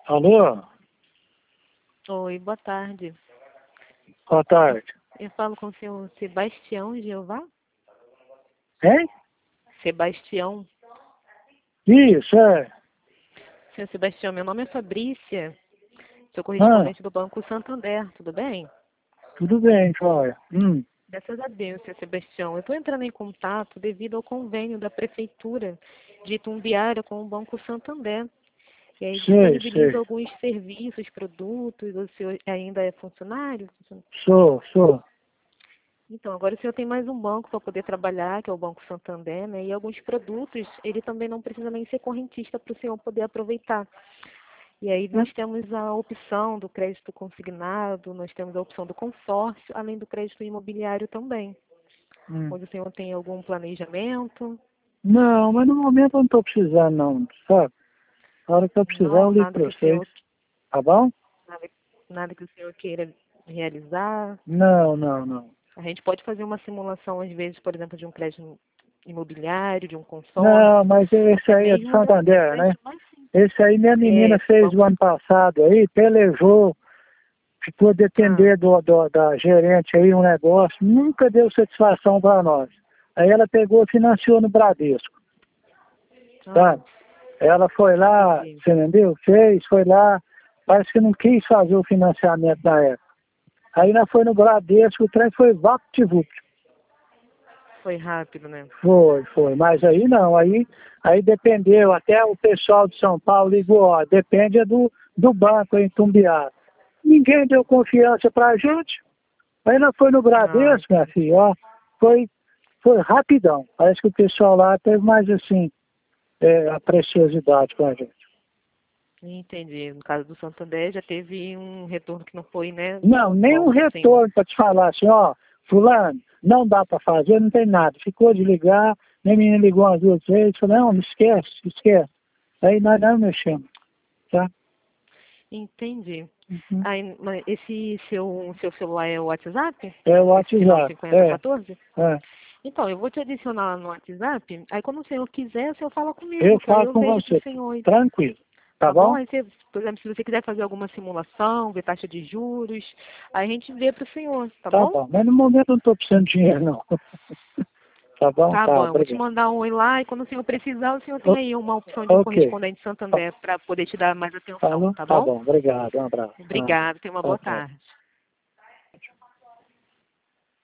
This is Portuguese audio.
Alô? Oi, boa tarde. Boa tarde. Eu falo com o senhor Sebastião Jeová? Hein? Sebastião. Isso, é. Senhor Sebastião, meu nome é Fabrícia. Sou Ah, correspondente do Banco Santander, tudo bem? tudo bem, joia. Graças a Deus, senhor Sebastião. Eu estou entrando em contato devido ao convênio da Prefeitura de Itumbiara com o Banco Santander. E aí Sei, disponibiliza sei. alguns serviços, produtos. O senhor ainda é funcionário? Sou. Então, agora o senhor tem mais um banco para poder trabalhar, que é o Banco Santander, né? E alguns produtos, ele também não precisa nem ser correntista para o senhor poder aproveitar. E aí nós temos a opção do crédito consignado, nós temos a opção do consórcio, além do crédito imobiliário também. Hum. Onde o senhor tem algum planejamento? Não, mas no momento eu não estou precisando, não, sabe? A hora que eu precisar, eu Não, ligo nada para que o vocês. senhor, Tá bom? nada, nada que o senhor queira realizar. Não. A gente pode fazer uma simulação, às vezes, por exemplo, de um crédito imobiliário, de um Não, consórcio, mas esse até aí é de mesmo do Santander, né? crédito mais simples. Esse aí minha menina Do fez banco. o ano passado aí, pelejou, ficou Ah, depender da gerente aí um negócio, nunca deu satisfação para nós. Aí ela pegou e financiou no Bradesco, ah, sabe? Ela foi lá, entendi. você entendeu? Foi lá, parece que não quis fazer o financiamento na época. Aí ela foi no Bradesco, o trem foi vapt-vupt. Foi rápido, né? Foi. Mas aí não, aí dependeu, até o pessoal de São Paulo ligou, ó, depende é do banco em Tumbiara. Ninguém deu confiança pra gente. Aí ela foi no Ah, Bradesco, minha filha, ó, foi rapidão. Parece que o pessoal lá teve mais assim, a preciosidade com a gente. entendi. No caso do Santander já teve um retorno que não foi, né, Não, nem um conforme o senhor. retorno para te falar assim, ó, fulano, não dá para fazer, não tem nada. Ficou de ligar, nem menina ligou umas duas vezes, falou, não, esquece. Aí nós não mexemos, tá? Entendi. Uhum. Aí, mas esse seu celular é o WhatsApp? É o Esse final WhatsApp, 5014? é. Então, eu vou te adicionar lá no WhatsApp. Aí quando o senhor quiser, o senhor fala Eu comigo, que aí falo eu com vejo pro você, senhor. tranquilo, tá Tá bom? bom? Aí você, por exemplo, se você quiser fazer alguma simulação, ver taxa de juros, aí a gente vê pro senhor, tá Tá bom? bom, mas no momento eu não estou precisando de dinheiro, não. Tá bom? Tá Tá, bom, eu vou te obrigado. mandar um oi lá e quando o senhor precisar, o senhor tem O- aí uma opção de um ok, correspondente Santander para poder te dar mais atenção, falou? tá Tá bom? bom, obrigado, um abraço. Obrigada, tenha uma boa Tá. tarde.